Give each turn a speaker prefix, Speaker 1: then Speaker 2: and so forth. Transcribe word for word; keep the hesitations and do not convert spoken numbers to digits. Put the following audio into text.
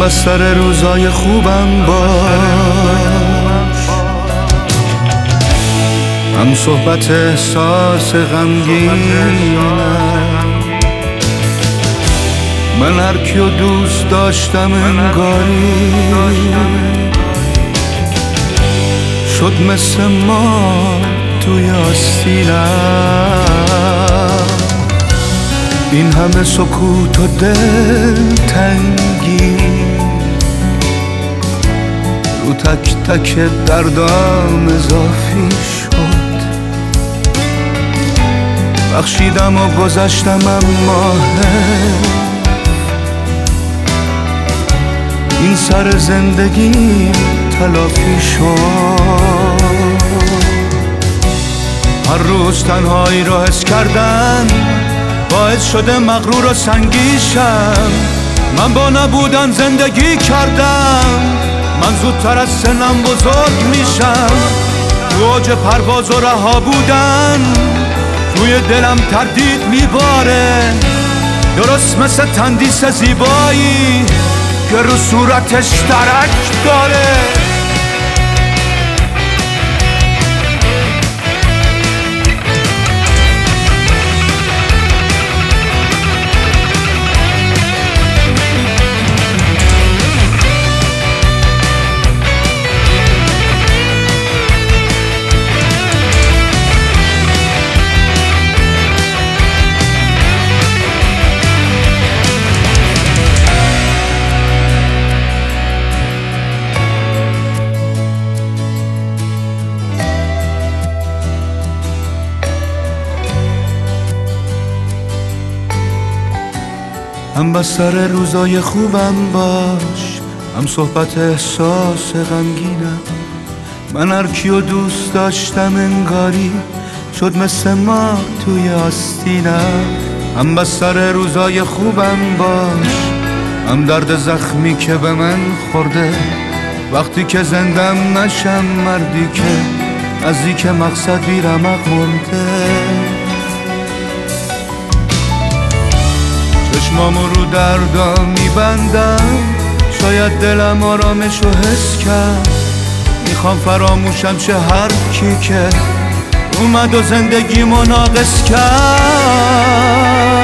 Speaker 1: بستر روزای خوبم باش، هم صحبت احساس غمگینم. من هر کیو دوست داشتم انگاری شد مثل ما توی آستینم. این همه سکوت و دل تنگی رو تک تک دردام اضافی شد. بخشیدم و گذشتم اما این سر زندگی تلافی شد. هر روز تنهایی رو حس کردن باعث شده مغرور و سنگیشم. من با نبودن زندگی کردم، من زودتر از سنم بزرگ میشم. تو اوج پرواز و رها بودن توی دلم تردید میباره، درست مثل تندیس زیبایی که رو صورتش ترک داره. هم بستر روزای خوبم باش، هم صحبت احساس غمگینم. من هر کیو دوست داشتم انگاری شد مثل ما توی آستینم. هم بستر روزای خوبم باش، هم درد زخمی که به من خورده. وقتی که زندم نشم مردی که نزدیک مقصد بی رمق مونده. چشمامو رو دردم میبندم، شاید دلم آرامشو حس کرد. میخوام فراموشم شه هر کی که اومد و زندگیمو ناقص کرد.